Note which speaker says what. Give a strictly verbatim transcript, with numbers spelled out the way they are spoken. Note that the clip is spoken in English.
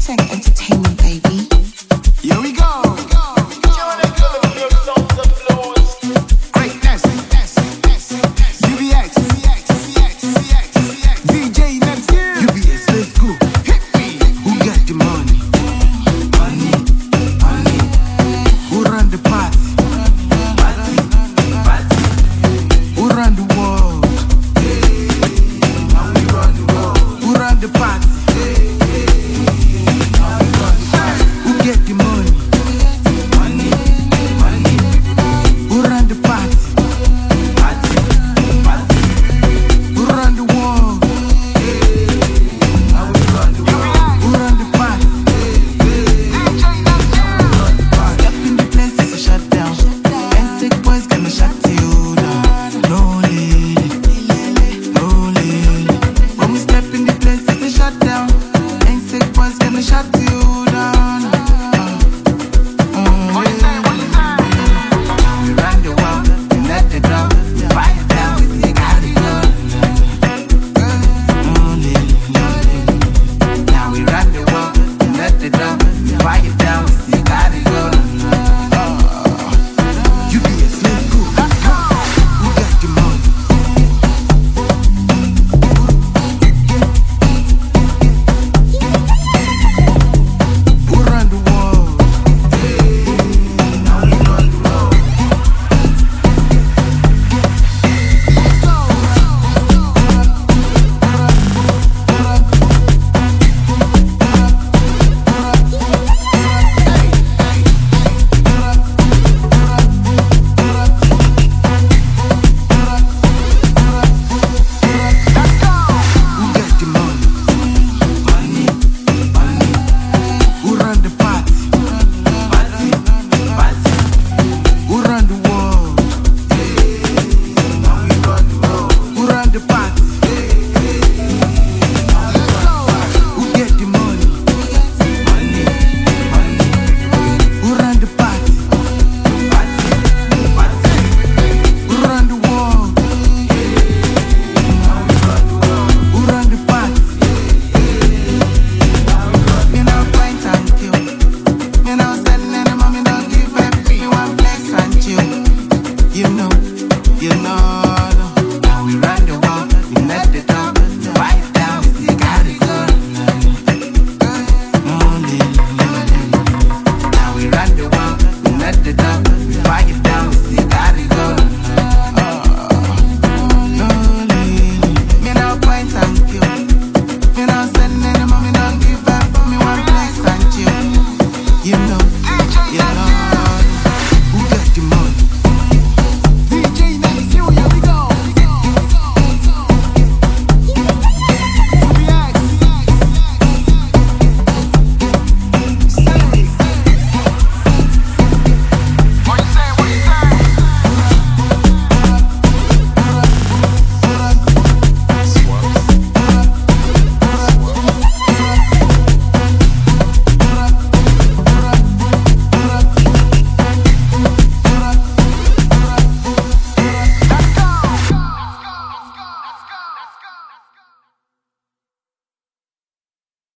Speaker 1: Tech Entertainment, baby.
Speaker 2: Here we go. Greatness. U B X. D J Neptune. U B S, let's go. Hit me. Who got the money? Money, money. Who run the party? Party, party. Who run the world? Hey, we run the world. Who run the party?